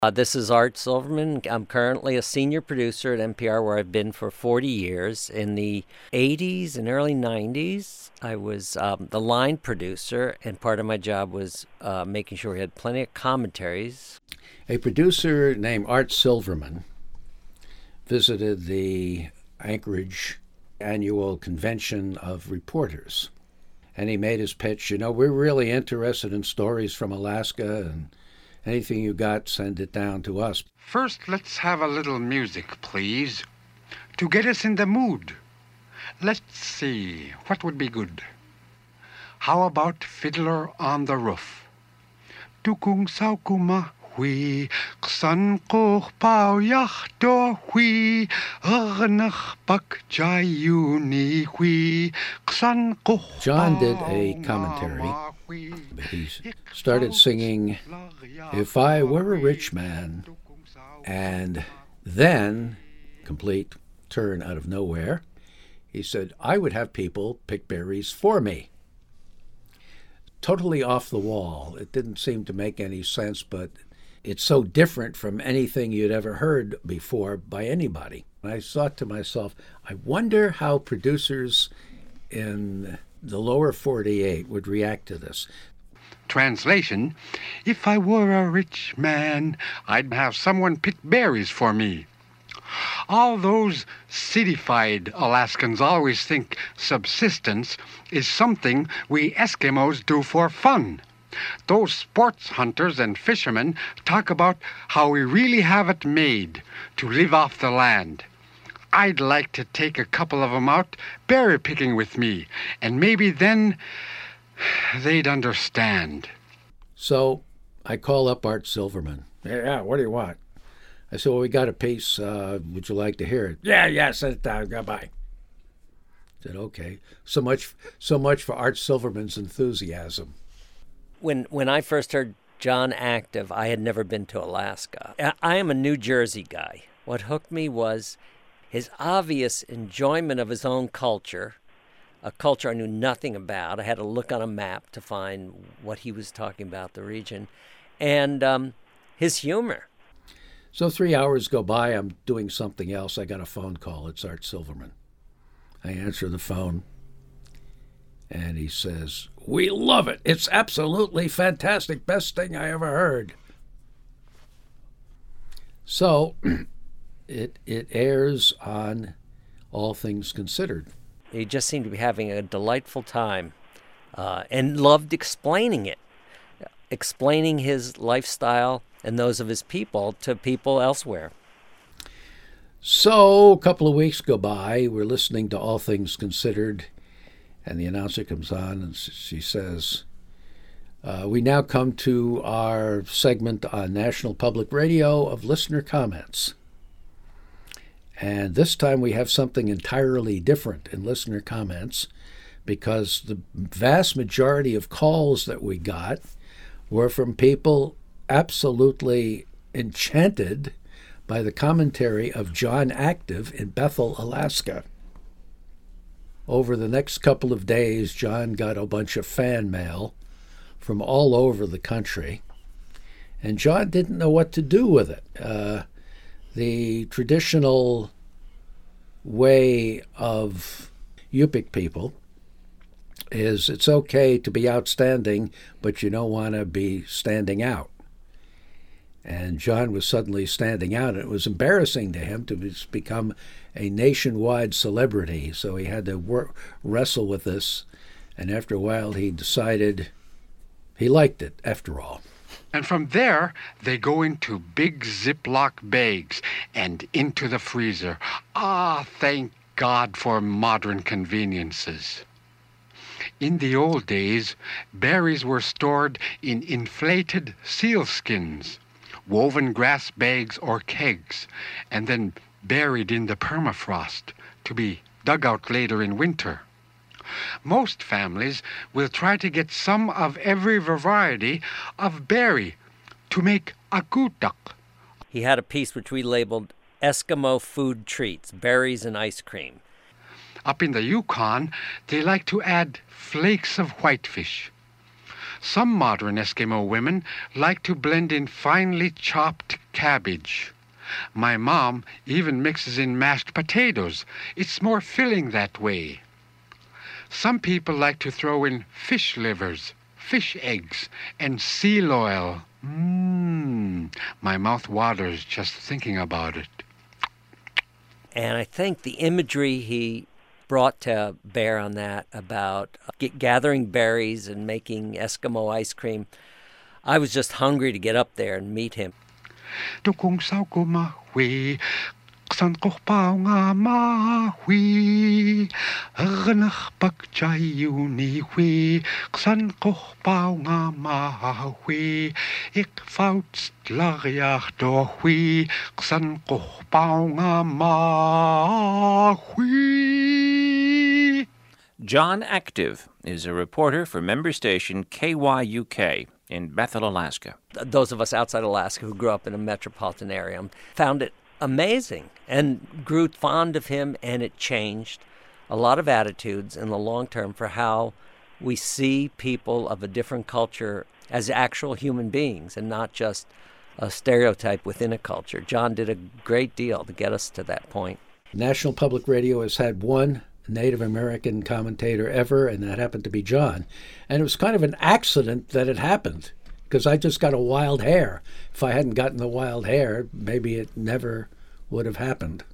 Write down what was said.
This is Art Silverman. I'm currently a senior producer at NPR, where I've been for 40 years. In the 80s and early 90s, I was the line producer, and part of my job was making sure we had plenty of commentaries. A producer named Art Silverman visited the Anchorage annual convention of reporters, and he made his pitch. We're really interested in stories from Alaska, and anything you got, send it down to us. First, let's have a little music, please, to get us in the mood. Let's see, what would be good? How about Fiddler on the Roof? Tukung saukuma hui, ksan koch pao yach do hui, arnach bak jayuni hui, ksan koch. John did a commentary. He started singing, "If I Were a Rich Man," and then, complete turn out of nowhere, he said, "I would have people pick berries for me." Totally off the wall. It didn't seem to make any sense, but it's so different from anything you'd ever heard before by anybody. And I thought to myself, I wonder how producers in the lower 48 would react to this. Translation, if I were a rich man, I'd have someone pick berries for me. All those cityfied Alaskans always think subsistence is something we Eskimos do for fun. Those sports hunters and fishermen talk about how we really have it made to live off the land. I'd like to take a couple of them out berry picking with me, and maybe then they'd understand. So I call up Art Silverman. Yeah, what do you want? I said, well, we got a piece. Would you like to hear it? Yeah, send it down. Goodbye. I said, okay. So much for Art Silverman's enthusiasm. When I first heard John active, I had never been to Alaska. I am a New Jersey guy. What hooked me was his obvious enjoyment of his own culture, a culture I knew nothing about. I had to look on a map to find what he was talking about, the region, and his humor. So 3 hours go by. I'm doing something else. I got a phone call. It's Art Silverman. I answer the phone, and he says, "We love it. It's absolutely fantastic. Best thing I ever heard." So it airs on All Things Considered. He just seemed to be having a delightful time and loved explaining it, explaining his lifestyle and those of his people to people elsewhere. So a couple of weeks go by. We're listening to All Things Considered, and the announcer comes on and she says, we now come to our segment on National Public Radio of listener comments. And this time we have something entirely different in listener comments, because the vast majority of calls that we got were from people absolutely enchanted by the commentary of John Active in Bethel, Alaska. Over the next couple of days, John got a bunch of fan mail from all over the country, and John didn't know what to do with it. The traditional way of Yupik people is it's okay to be outstanding, but you don't want to be standing out. And John was suddenly standing out, and it was embarrassing to him to become a nationwide celebrity. So he had to wrestle with this, and after a while he decided he liked it after all. And from there, they go into big Ziploc bags and into the freezer. Ah, thank God for modern conveniences. In the old days, berries were stored in inflated sealskins, woven grass bags or kegs, and then buried in the permafrost to be dug out later in winter. Most families will try to get some of every variety of berry to make akutak. He had a piece which we labeled Eskimo Food Treats, Berries and Ice Cream. Up in the Yukon, they like to add flakes of whitefish. Some modern Eskimo women like to blend in finely chopped cabbage. My mom even mixes in mashed potatoes. It's more filling that way. Some people like to throw in fish livers, fish eggs, and seal oil. My mouth waters just thinking about it. And I think the imagery he brought to bear on that about gathering berries and making Eskimo ice cream, I was just hungry to get up there and meet him. Tukong sao ko mahui, ksan ko pao nga mahui, ganach pagchayu ni hui, ksan ko pao nga mahui, ik fout lariach do hui, ksan ko pao nga mahui. John Active is a reporter for member station KYUK in Bethel, Alaska. Those of us outside Alaska who grew up in a metropolitan area found it amazing and grew fond of him, and it changed a lot of attitudes in the long term for how we see people of a different culture as actual human beings and not just a stereotype within a culture. John did a great deal to get us to that point. National Public Radio has had one Native American commentator ever, and that happened to be John. And it was kind of an accident that it happened, because I just got a wild hair. If I hadn't gotten the wild hair, maybe it never would have happened.